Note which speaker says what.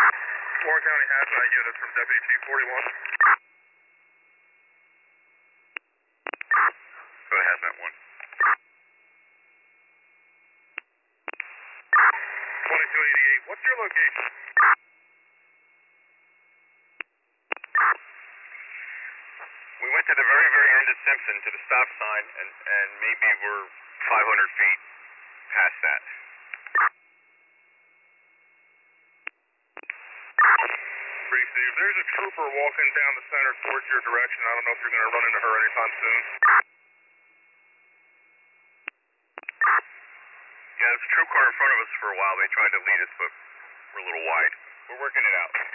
Speaker 1: Warren County Hazmat units from Deputy Chief 41.
Speaker 2: Go to Hazmat 1.
Speaker 1: 2288, what's your location?
Speaker 2: We went to the very, very end of Simpson to the stop sign, and maybe we're 500 feet past that.
Speaker 1: Brief, Steve. There's a trooper walking down the center towards your direction. I don't know if you're going to run into her anytime soon.
Speaker 2: Yeah, there's a troop car in front of us for a while. They tried to lead us, but we're a little wide. We're working it out.